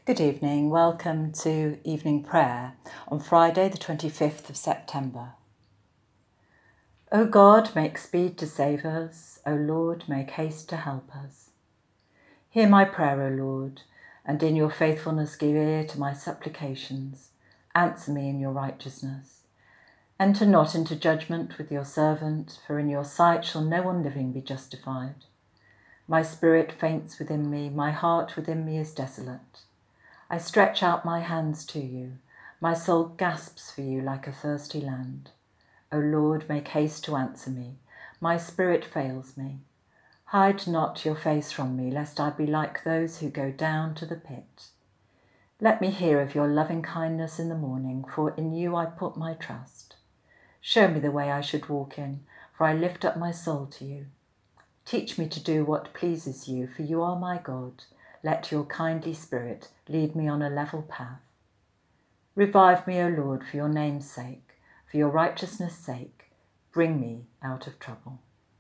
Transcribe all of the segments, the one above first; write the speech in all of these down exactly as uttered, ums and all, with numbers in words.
Good evening, welcome to evening prayer on Friday the twenty-fifth of September. O God, make speed to save us, O Lord, make haste to help us. Hear my prayer, O Lord, and in your faithfulness give ear to my supplications. Answer me in your righteousness. Enter not into judgment with your servant, for in your sight shall no one living be justified. My spirit faints within me, my heart within me is desolate. I stretch out my hands to you. My soul gasps for you like a thirsty land. O Lord, make haste to answer me. My spirit fails me. Hide not your face from me, lest I be like those who go down to the pit. Let me hear of your loving kindness in the morning, for in you I put my trust. Show me the way I should walk in, for I lift up my soul to you. Teach me to do what pleases you, for you are my God. Let your kindly spirit lead me on a level path. Revive me, O Lord, for your name's sake, for your righteousness' sake. Bring me out of trouble.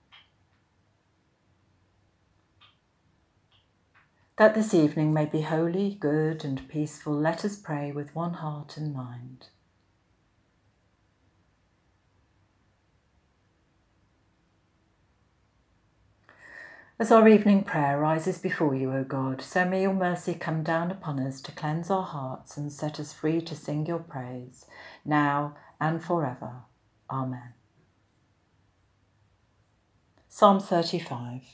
That this evening may be holy, good, and peaceful, let us pray with one heart and mind. As our evening prayer rises before you, O God, so may your mercy come down upon us to cleanse our hearts and set us free to sing your praise, now and forever. Amen. Psalm thirty-five.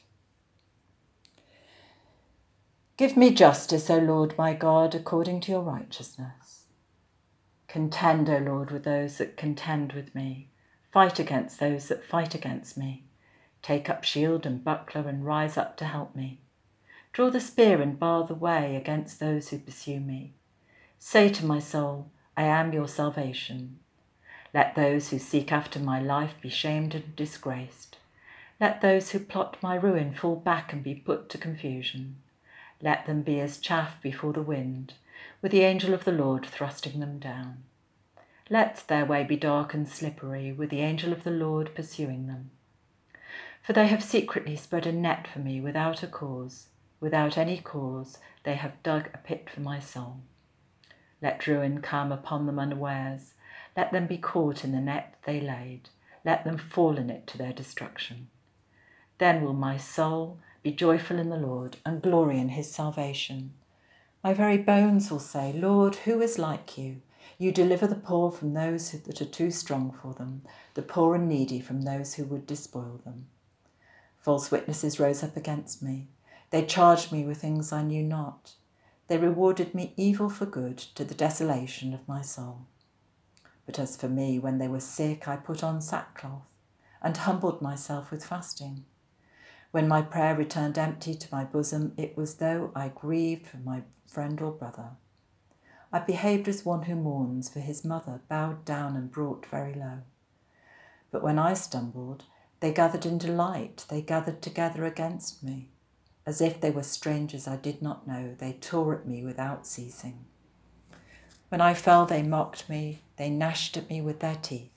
Give me justice, O Lord my God, according to your righteousness. Contend, O Lord, with those that contend with me. Fight against those that fight against me. Take up shield and buckler and rise up to help me. Draw the spear and bar the way against those who pursue me. Say to my soul, I am your salvation. Let those who seek after my life be shamed and disgraced. Let those who plot my ruin fall back and be put to confusion. Let them be as chaff before the wind, with the angel of the Lord thrusting them down. Let their way be dark and slippery, with the angel of the Lord pursuing them. For they have secretly spread a net for me without a cause. Without any cause, they have dug a pit for my soul. Let ruin come upon them unawares. Let them be caught in the net they laid. Let them fall in it to their destruction. Then will my soul be joyful in the Lord and glory in his salvation. My very bones will say, Lord, who is like you? You deliver the poor from those that are too strong for them, the poor and needy from those who would despoil them. False witnesses rose up against me. They charged me with things I knew not. They rewarded me evil for good, to the desolation of my soul. But as for me, when they were sick, I put on sackcloth and humbled myself with fasting. When my prayer returned empty to my bosom, it was though I grieved for my friend or brother. I behaved as one who mourns for his mother, bowed down and brought very low. But when I stumbled, they gathered in delight, they gathered together against me. As if they were strangers I did not know, they tore at me without ceasing. When I fell, they mocked me, they gnashed at me with their teeth.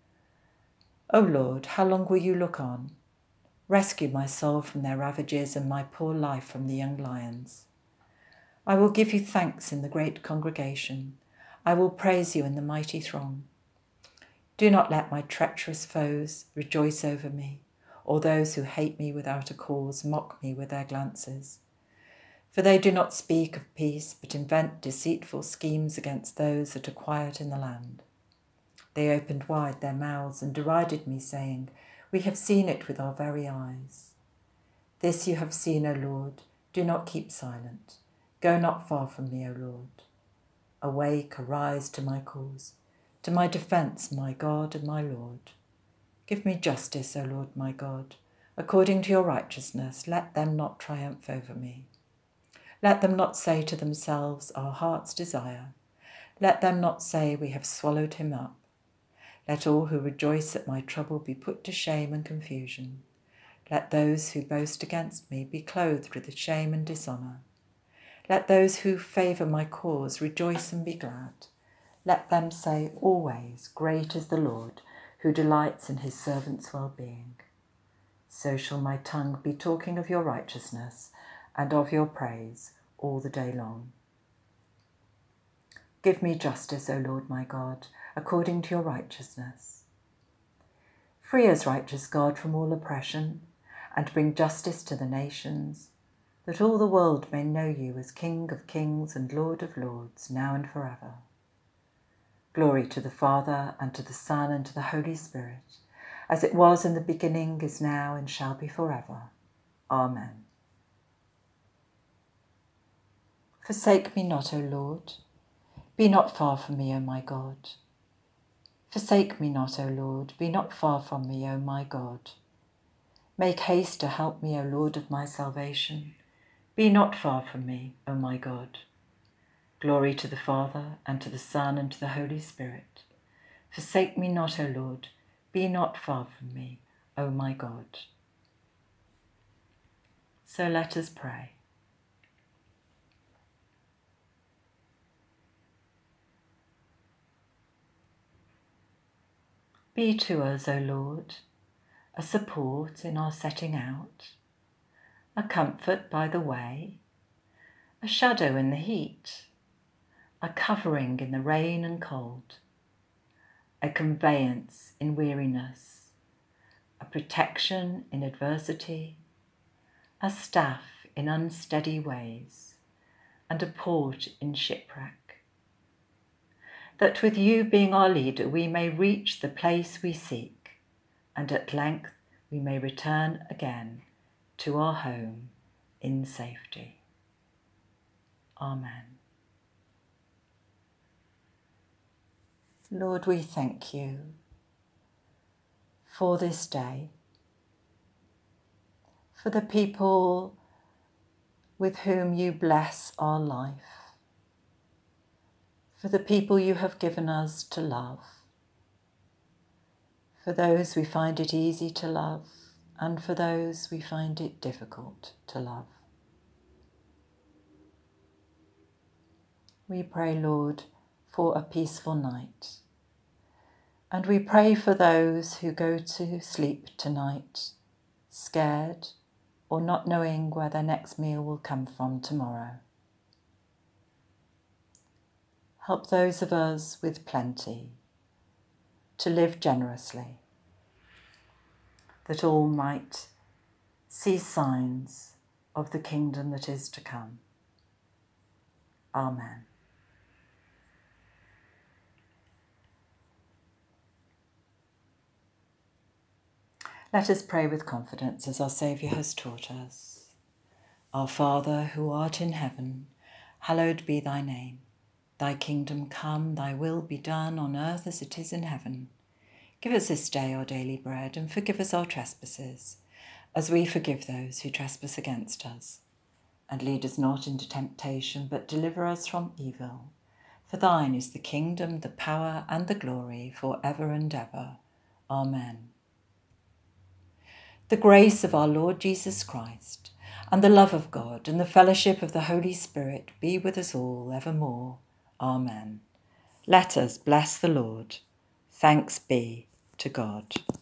O Lord, how long will you look on? Rescue my soul from their ravages and my poor life from the young lions. I will give you thanks in the great congregation. I will praise you in the mighty throng. Do not let my treacherous foes rejoice over me, or those who hate me without a cause mock me with their glances. For they do not speak of peace, but invent deceitful schemes against those that are quiet in the land. They opened wide their mouths and derided me, saying, We have seen it with our very eyes. This you have seen, O Lord, do not keep silent. Go not far from me, O Lord. Awake, arise to my cause, to my defence, my God and my Lord. Give me justice, O Lord my God, according to your righteousness. Let them not triumph over me. Let them not say to themselves, Our heart's desire. Let them not say, We have swallowed him up. Let all who rejoice at my trouble be put to shame and confusion. Let those who boast against me be clothed with shame and dishonour. Let those who favour my cause rejoice and be glad. Let them say always, Great is the Lord, who delights in his servants' well-being. So shall my tongue be talking of your righteousness and of your praise all the day long. Give me justice, O Lord my God, according to your righteousness. Free us, righteous God, from all oppression, and bring justice to the nations, that all the world may know you as King of kings and Lord of lords, now and forever. Glory to the Father, and to the Son, and to the Holy Spirit, as it was in the beginning, is now, and shall be forever. Amen. Forsake me not, O Lord. Be not far from me, O my God. Forsake me not, O Lord. Be not far from me, O my God. Make haste to help me, O Lord of my salvation. Be not far from me, O my God. Glory to the Father, and to the Son, and to the Holy Spirit. Forsake me not, O Lord. Be not far from me, O my God. So let us pray. Be to us, O Lord, a support in our setting out, a comfort by the way, a shadow in the heat, a covering in the rain and cold, a conveyance in weariness, a protection in adversity, a staff in unsteady ways, and a port in shipwreck. That with you being our leader, we may reach the place we seek, and at length we may return again to our home in safety. Amen. Lord, we thank you for this day, for the people with whom you bless our life, for the people you have given us to love, for those we find it easy to love, and for those we find it difficult to love. We pray, Lord, for a peaceful night, and we pray for those who go to sleep tonight, scared or not knowing where their next meal will come from tomorrow. Help those of us with plenty to live generously, that all might see signs of the kingdom that is to come. Amen. Let us pray with confidence as our Saviour has taught us. Our Father, who art in heaven, hallowed be thy name. Thy kingdom come, thy will be done on earth as it is in heaven. Give us this day our daily bread, and forgive us our trespasses, as we forgive those who trespass against us. And lead us not into temptation, but deliver us from evil. For thine is the kingdom, the power, and the glory, for ever and ever. Amen. The grace of our Lord Jesus Christ, and the love of God, and the fellowship of the Holy Spirit be with us all evermore. Amen. Let us bless the Lord. Thanks be to God.